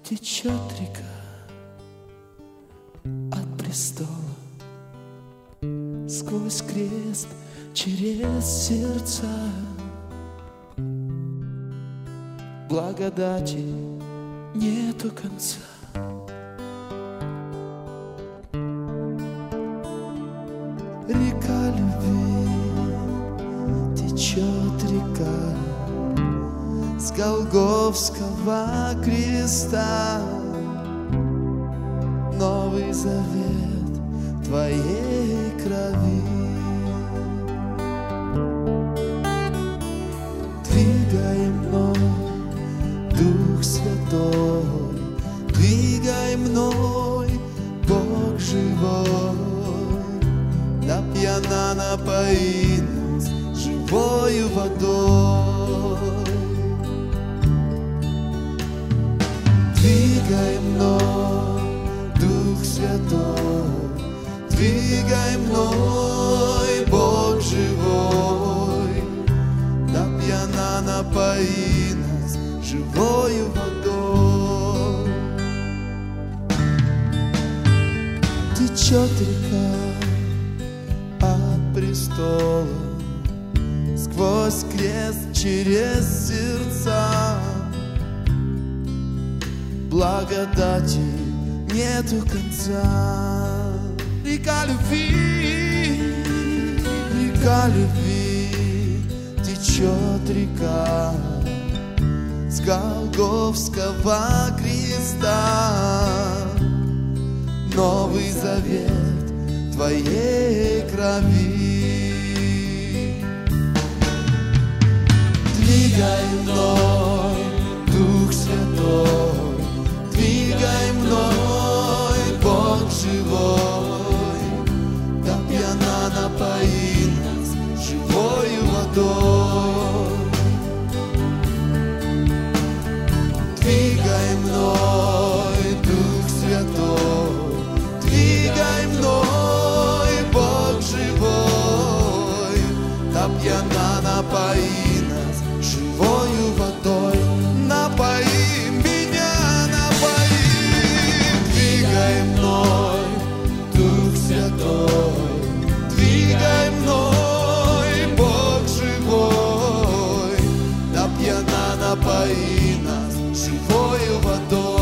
Течет река от престола, сквозь крест, через сердца. Благодати нету конца. Река любви, течет река с Голгофского креста. Новый завет Твоей крови. Двигай мной, Дух Святой, двигай мной, Бог живой. Да пьяна напои нас живою водой. Двигай мной, Дух Святой, двигай мной, Бог живой. Да пьяна напои нас живою водой. Течет река от престола, сквозь крест, через сердца. Благодати нету конца. Река любви, течет река с Голгофского креста. Новый завет Твоей крови. Двигай мной, Дух Святой, двигай мной, Бог живой. Да пьяна напои нас живою водой. Двигай мной, Дух Святой, двигай мной, Бог живой. Да пьяна напои нас живою водой. Напои меня, напои. Двигай мной, Дух Святой, двигай мной, Бог живой. Да пьяна напои нас живою водой.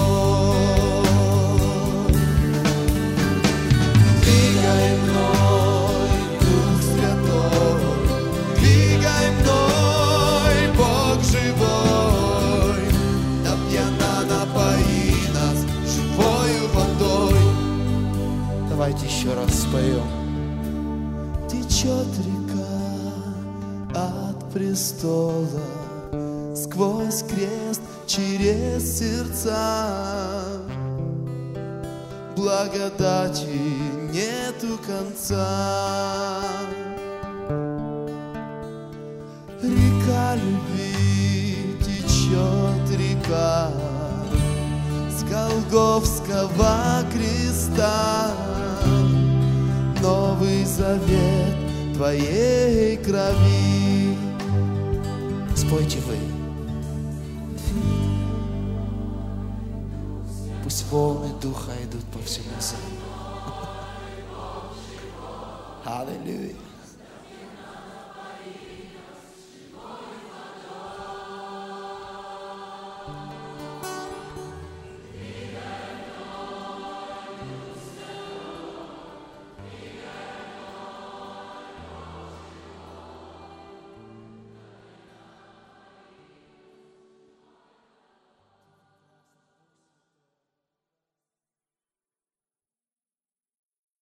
Двигай мной, Дух Святой, двигай мной, Бог живой. Да пьяна напои нас живою водой. Давайте еще раз споем. Течет река от престола, сквозь крест, через сердца. Благодати нету конца. Река любви, течет река с Голгофского креста. Новый завет Твоей крови. Спойте вы. Пусть волны Духа идут по всему залу. Аллилуйя.